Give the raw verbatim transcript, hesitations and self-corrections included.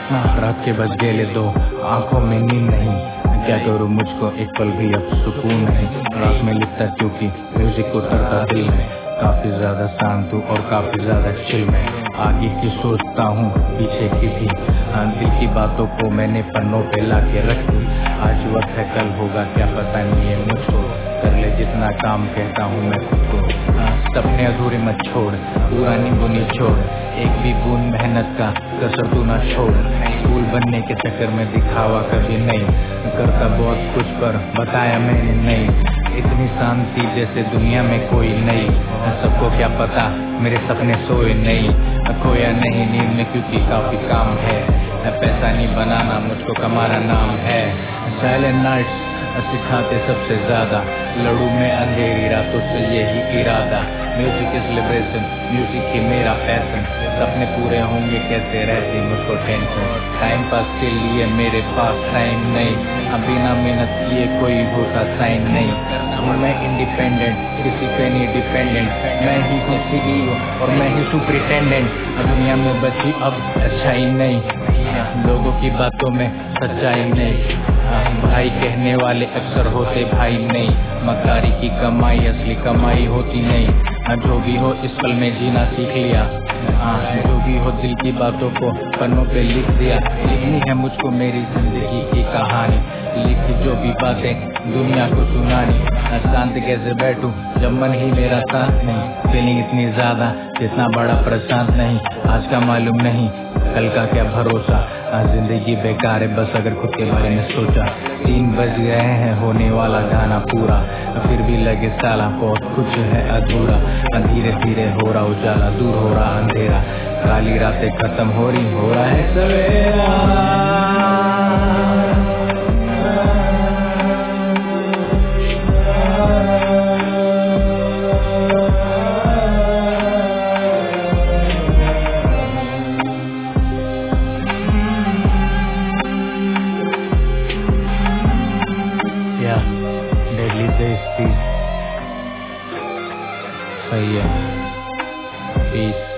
हाँ, रात के बज गेले दो, आंखों में नींद नहीं, क्या करूँ मुझको एक पल भी अब सुकून नहीं। रात में लिखता क्योंकि म्यूजिक को तरता दिल में, काफी ज्यादा शांत हूँ और काफी ज्यादा चिल में। आगे की सोचता हूँ पीछे की भी, दिल की बातों को मैंने पन्नों पे ला के रख दी। आज वक्त है कल होगा क्या पता नहीं है मुझको, कर ले जितना काम कहता हूँ मैं खुद को। सपने अधूरे मत छोड़, पुरानी बुनी छोड़, एक भी बूंद मेहनत का कसर तू ना छोड़। स्कूल बनने के चक्कर में दिखावा कभी नहीं, करता बहुत कुछ पर बताया मैंने नहीं। इतनी शांति जैसे दुनिया में कोई नहीं, सबको क्या पता मेरे सपने सोए नहीं। खोया नहीं नींद में क्योंकि काफी काम है, पैसा नहीं बनाना मुझको कमाना नाम है। साइलेंट नाइट्स सिखाते सबसे ज्यादा, लड़ू में अंधेरी रातों से यही इरादा। म्यूजिक इज लिबरेशन, म्यूजिक ही मेरा पैशन, सपने पूरे होंगे कैसे रहती मुझको टेंशन। टाइम पास के लिए मेरे पास टाइम नहीं, अब बिना मेहनत किए कोई होता साइन नहीं। हूँ मैं इंडिपेंडेंट, किसी पे नहीं डिपेंडेंट, मैं ही हूँ सीईओ और मैं ही सुपरिटेंडेंट। दुनिया में बची अब अच्छाई नहीं, लोगों की बातों में सच्चाई नहीं। भाई कहने वाले अक्सर होते भाई नहीं, मकारी की कमाई असली कमाई होती नहीं। जो भी हो इस पल में जीना सीख लिया, जो भी हो दिल की बातों को पन्नों पे लिख दिया। लिखनी है मुझको मेरी जिंदगी की कहानी, लिखी जो भी बातें दुनिया को सुनानी। शांत कैसे बैठूं जब मन ही मेरा साथ नहीं, फीलिंग इतनी ज्यादा जितना बड़ा प्रशांत नहीं। आज का मालूम नहीं कल का क्या भरोसा, जिंदगी बेकार है बस अगर खुद के बारे में सोचा। तीन बज गए हैं होने वाला गाना पूरा, फिर भी लगे साला बहुत कुछ है अधूरा। धीरे धीरे हो रहा उजाला, दूर हो रहा अंधेरा, काली रातें खत्म हो रही, हो रहा है सवेरा। डेडली देश सही है, पीस।